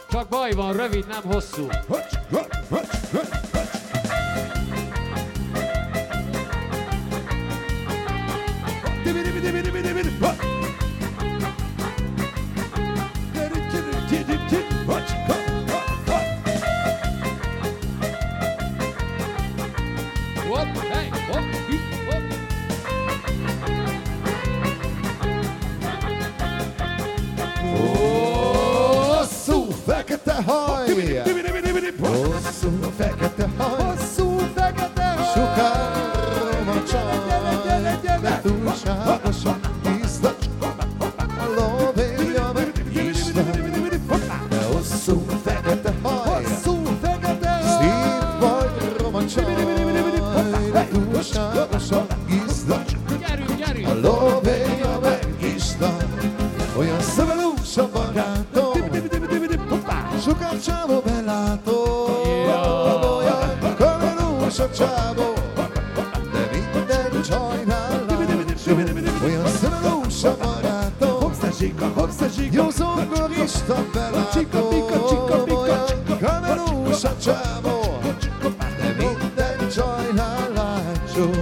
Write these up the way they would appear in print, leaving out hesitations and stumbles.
Csak baj van, rövid, nem hosszú. Hosszú fekete haj, hosszú fekete haj, sukárom a csaj, de túlságosan tiszta, lóvéja meg Isten. De hosszú fekete haj, szív vagy roma csaj, de túlságosan tiszta, lóvéja meg Isten. Olyan szabadús a barátom, sokat csávó belátó, olyan kamerús a csávó, de minden csajnál látó. Olyan szabadús a barátom, jó zongorista belátó, olyan kamerús a csávó, de minden csajnál látó.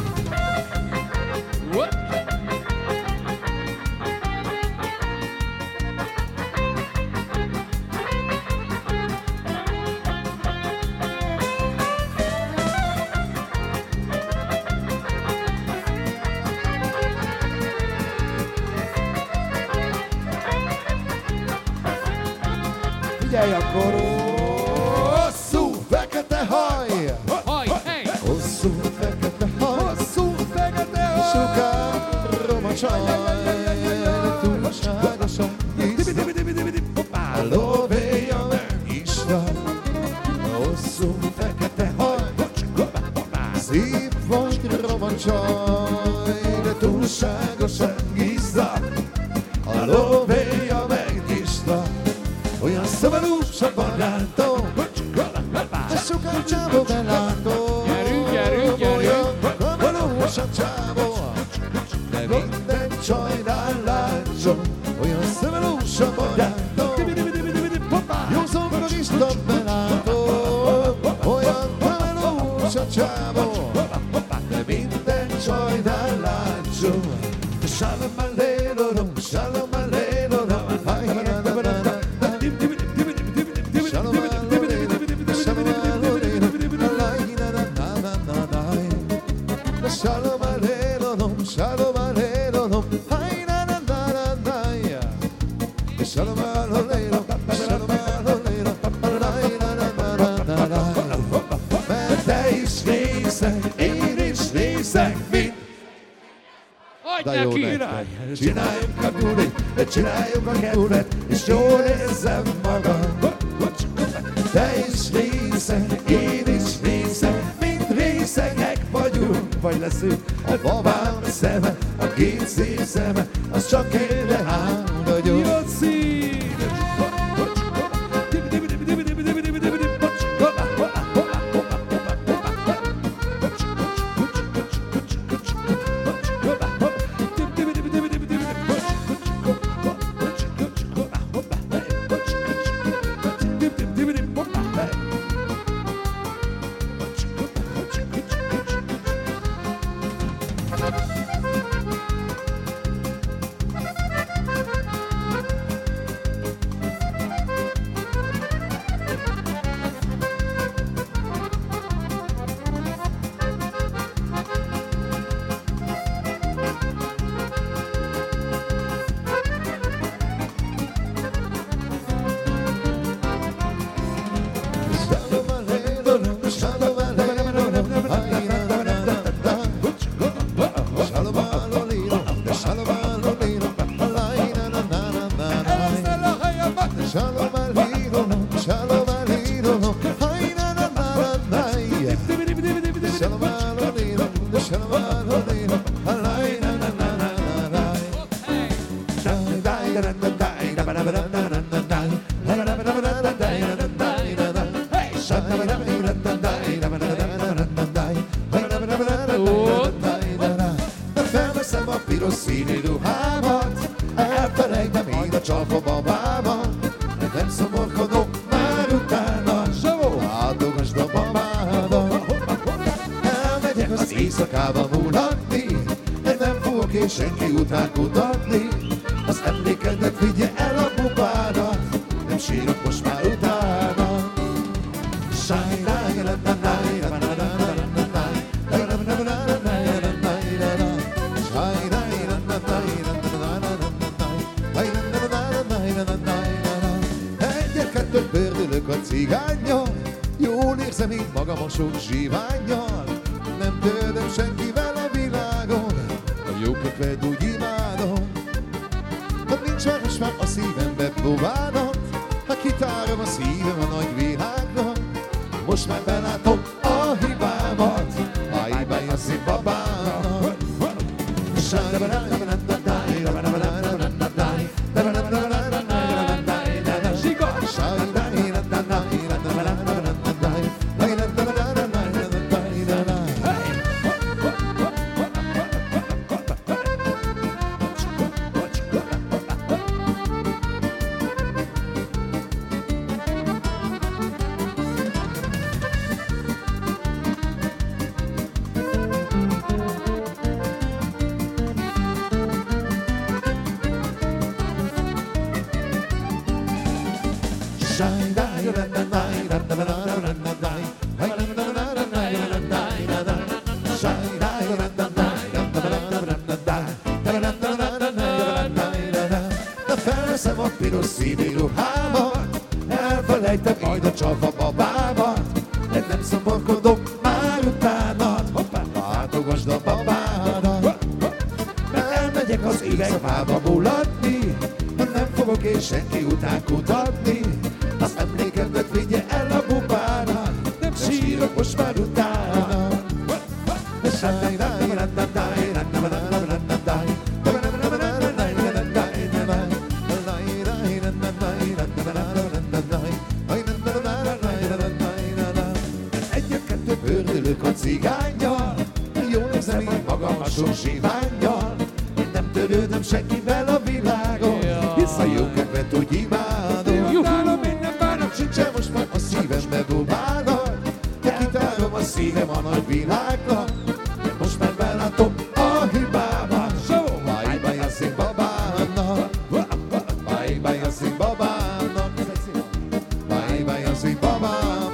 Figyelj akkor! Hosszú fekete haj! Hosszú fekete haj! Sukárom a csaj, túlságosan tiszta, lóvéja meg Isten. Hosszú fekete haj, szív vagy roma csaj, de túlságosan tiszta, lóvéja meg Isten. Olyan szabadús a barátom, de sokat csávó belátó. Olyan kamerús a csávó, de minden csajnál látszom. Olyan szabadús a barátom, jó zongorista belátó. Olyan kamerús a csávó, de minden csajnál látszom. Shalom alelurom, shalom alelurom, Shalom alelurom, shalom alelurom, hay na na na na na. Shalom alelurom, shalom alelurom, hay na na na na na. Mert te is részeg, én is részeg, mind. De jó nektek. Csináljunk a bulit, csináljunk a kedvet, és jól érzem magam. Te is részeg, én is részeg, mind részegek vagyunk, vagy leszünk. A babám a szeme, a két szép szeme, az csak én rám vagyok. Jó szív! Felveszem a piros színű ruhámat, elfelejtem én a csalfa babámat, nem szomorkodok, éjszakába mulatni, nem fogok én senki után kutatni. Az emlékedet vigye el a bubádat, nem sírok most már utána. Egyet-kettőt pördülök a cigánnyal, jól érzem én magam a sok zsívánnyal. Nem tőlem senkivel a világon, a jókedved úgy imádom. Ha nincs már most már a szívembe próbálom, ha kitárom a szívem a nagy világnak. Most már belátom a hibámat, bye-bye a színbabának. Felveszem a piros színű ruhámat, elfelejtem majd a csalva babámat, de nem szomorkodok már utánad, látogasd a babádat. Elmegyek az üvegfába mulatni, nem fogok én senki után kutatni. Az emlékedet vigye el a bubára, nem sírok most már utána. Egyet-kettőt pördülök a cigánnyal, jól érzem én magam a sok zsívánnyal. Én nem törődöm senkivel a világon, hisz a jó kedvet úgy imádom. Nálam minden bánat sincsen most már a szívembe dobálnak, de kitárom a szívem a nagy világnak. Most már belátom a hibámat, bye-bye a színbabának, bye-bye a színbabának, bye-bye a színbabának.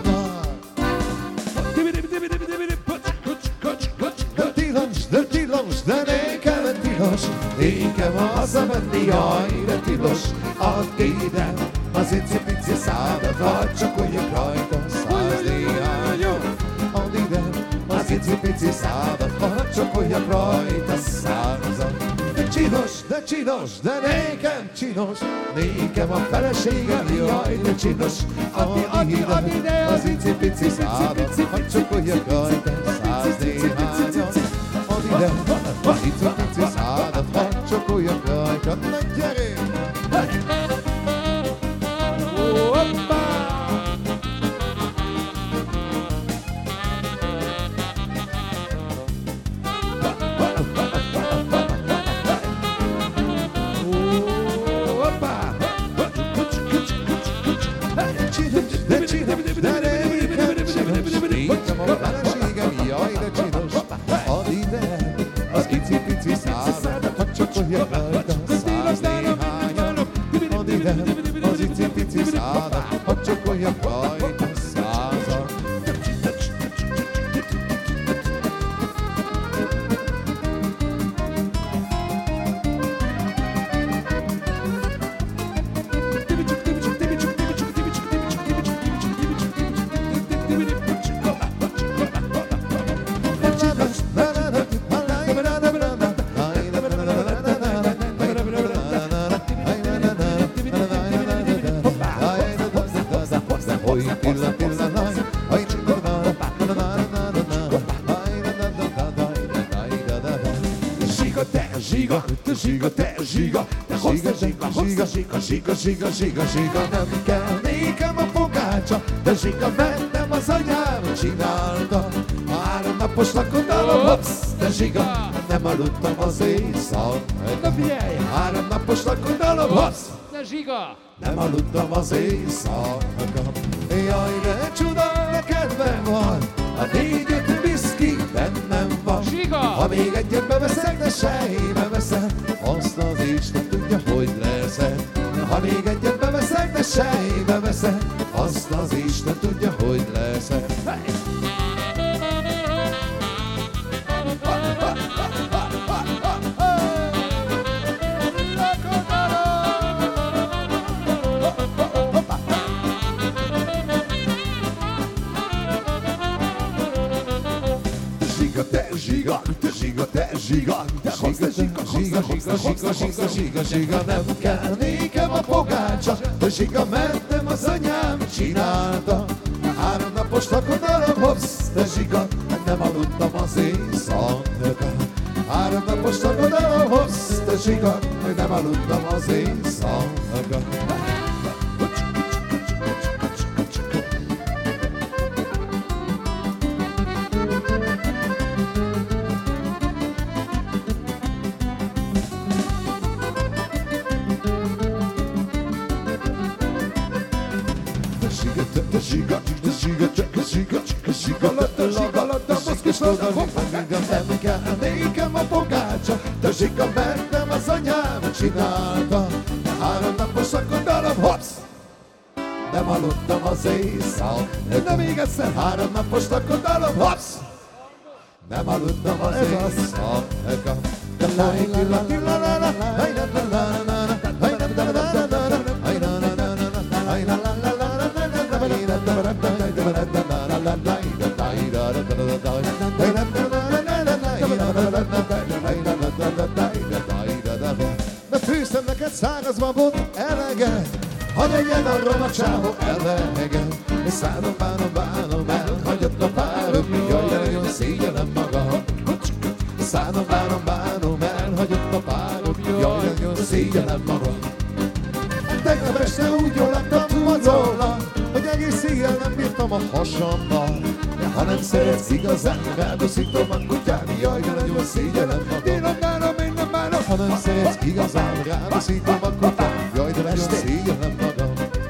De tilos, de nékem tilos, nékem hazamenni, jaj, de tilos. Add ide az icipici szádat, hadd csakoljak rajta 100 néhányat. Add ide az icipici szádat, hadd csakoljak rajta 100-at. De csinos, de nékem csinos, nékem a feleségem, jaj, de csinos. Add ide az icipici szádat, hadd csakoljak rajta 100 néhányat. Add ide az icipici szádat, hadd csakoljak rajta. Na gyerünk! Zsiga, nem kell nékem a fogácsa, de zsiga bennem az anyám csinálta. 3 napos lakodalom, hopsz, de zsiga, nem aludtam az éjszak. Na figyelj! 3 napos lakodalom, hopsz, Na zsiga! nem aludtam az éjszaka. Jaj, de csuda, kedvem van, a 4-5 viszki bennem van. Zsiga! Ha még egyet beveszek, de sejbe veszed, azt az Isten tudja, hogy leszed. Ha még egyet beveszek, de sejbe veszed, azt az Isten tudja, hogy leszed. Zsiga, nem kell nékem a pogácsa, de zsiga, mert nem az anyám csinálta. 3 napos lakodalom, hopsz, de zsiga, nem aludtam az éjszaka. 3 napos lakodalom, hopsz, de zsiga, nem aludtam az éjszaka. Nem kell nékem a pogácsa, de zsiga, mert nem az anyám csinálta. 3 napos lakodalom, hopsz, nem aludtam az éjszaka. De még egyszer, 3 napos lakodalom, hopsz, nem aludtam az éjszaka. Befűztem neked száraz babot, eleget, hadd egyen arról a csávó eleget. És szánom, bánom, elhagyott a párom, jaj, de nagyon szégyellem magam. Szánom, bánom, elhagyott a párom, jaj, de nagyon szégyellem magam. Tegnap este úgy jól laktam mazolva, hogy egész éjjel nem bírtam a hasammal. Ha nem szeretsz igazán, rádoszítom a kutyán, jaj, de nagyon szégyellem magam. Én nem bánom, ha nem szeretsz igazán, rádoszítom a kutyán, jaj, de nagyon szégyellem magam.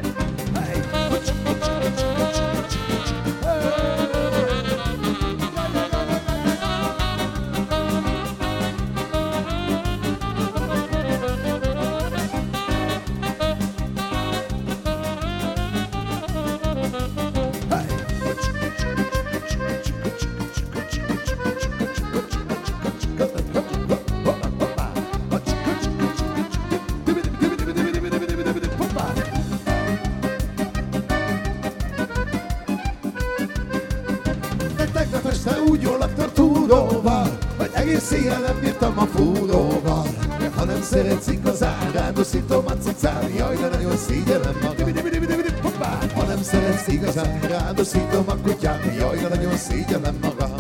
Úgy jól laktam túróval, hogy egész éjjel nem bírtam a fúróval. Ha nem szeretsz igazán, rádoszítom a cicán, jaj, de nagyon szégyellem magam. Ha nem szeretsz igazán, rádoszítom a kutyán, jaj, de nagyon szégyellem magam.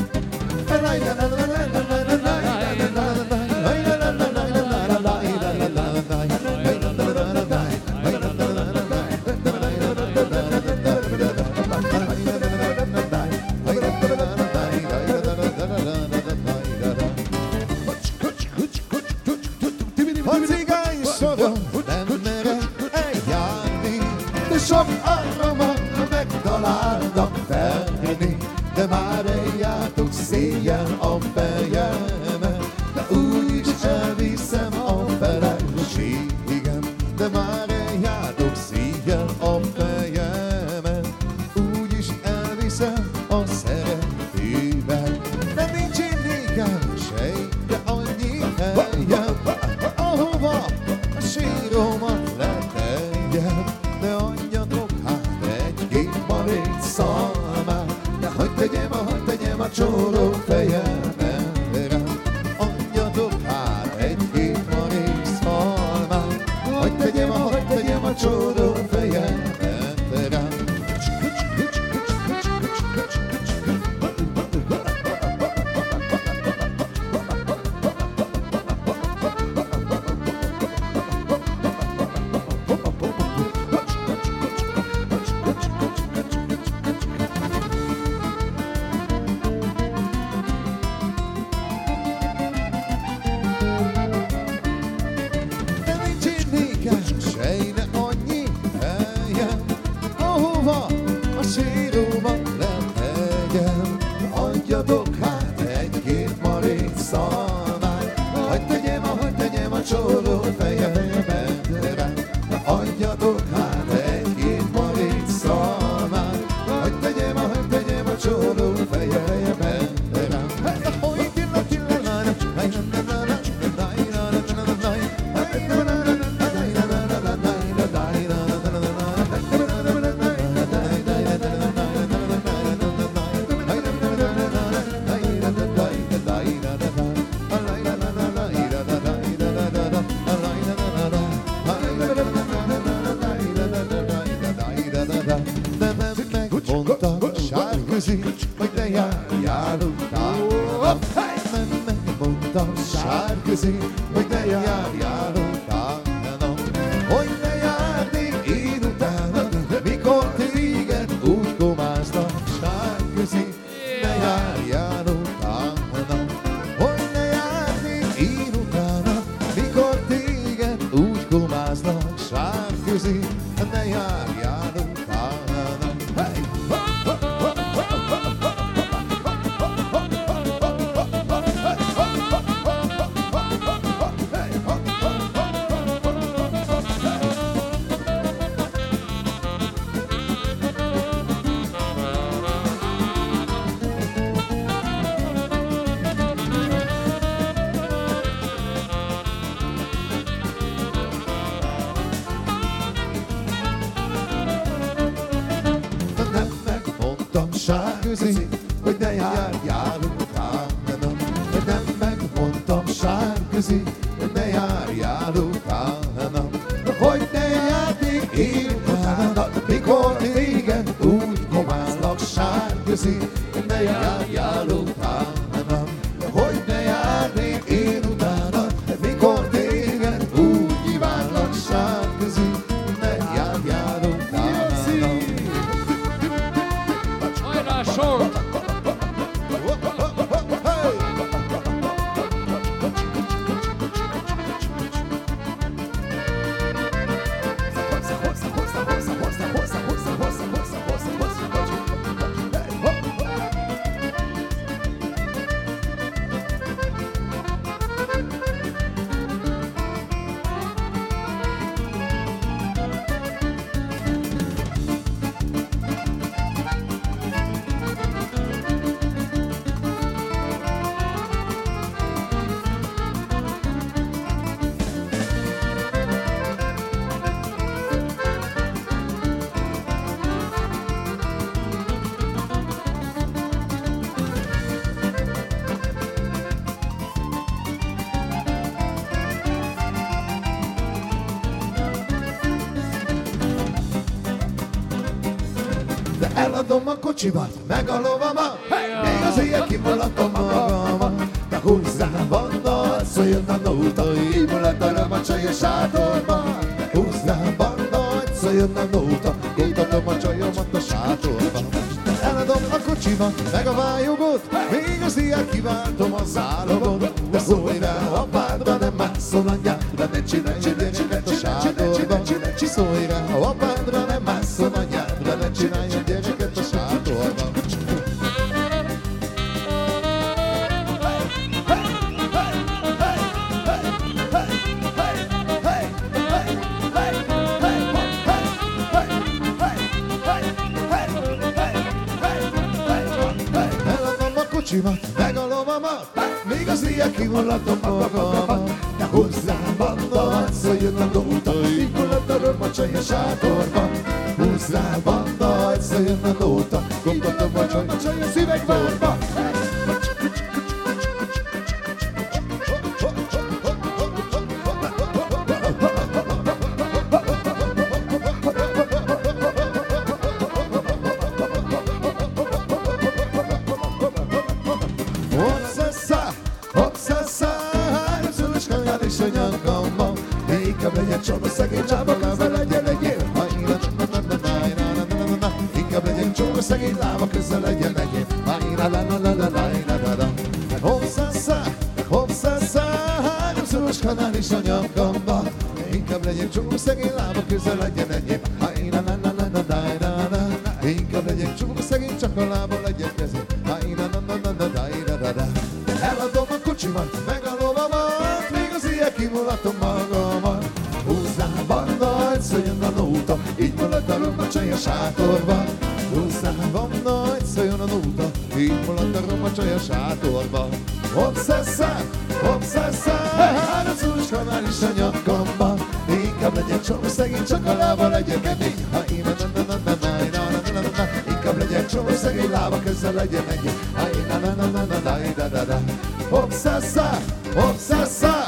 Sok arromat megtaláltam felni, de már eljártok széjjel a fejemet. De úgyis elviszem a feleségem, de már eljártok széjjel a fejemet. Úgyis elviszem a szeretővel, de nincs én nékem sejte annyi helyem, ahova a síromat leteljem. De adjatok hát egy-két marék szalmát, de hagyd tegyem a csóró fejemre. Adjatok hát egy-két marék szalmát, hagyd tegyem a csóró fejemre. sárközi, hogy ne járjál utána. Nem megmondtam sárközi, hogy ne járjál utána. Hogy ne járnék én utána, mikor téged úgy komáznak. Sárközi, ne járjál utána. Hogy ne járnék én utána, mikor téged úgy komáznak. Sárközi, ne járjál utána. Hey! Sárközi, hogy ne járjál utána. Nem megmondtam sárközi, hogy ne járjál utána. Hogy ne járnék én utána, mikor téged úgy komázlak. Sárközi, hogy ne járjál utána. Hogy ne járnék én utána, mikor téged úgy kívánlak. Sárközi, ne járjál utána. Sor! Eladom a kocsimat, meg a lovamat, még az éjjel kimulatom magamat. De húzzál banda, szóljon a nóta, így mulat a röm a csaj a sátorban. Húzzál banda, szóljon a nóta, kutatom a csajomat a sátorban. Eladom a kocsimat, meg a vályogot, még az éjjel kiváltom a zálogot. De szólj rá apádra, nem mászol anyádra, ne csinálj gyereket a sátorban. Szólj rá apádra, nem mászol anyádra, ne csinálj gyereket a sátorban. Eladom a kocsimat, meg a lovamat, még az éjjel kimulatom magamat. De húzzál banda, szóljon a nóta, így mulat a röm a csaj a sátorban. Húzzál banda, szóljon a nóta, kutatom a csaj a szüvegtorba. Inkább legyen csomó szegény lába, közel legyen egy év. Inkább legyen csomó szegény lába, közel legyen egy év. Hopszaszá, háromszoros kanál is a nyakamba. Inkább legyen csomó szegény lába, közel legyen egy év. Inkább legyen csomó szegény, csak a lába legyen kezé. Eladom a kocsimat, meg a lovamat, még az éjjel kimulatom magamat. Húzzál banda, szóljon a nóta, így mulat a röm a csaj a sátorban. Húzzál banda, szóljon a nóta, így mulat a röm a csaj a sátorban. Hopszaszá, háromszoros kanál is a nyakamba. Inkább legyen csomó szegény, csak a lába legyen kemény. Inkább legyen csomó szegény lába, közel legyen egy. Hopszaszá,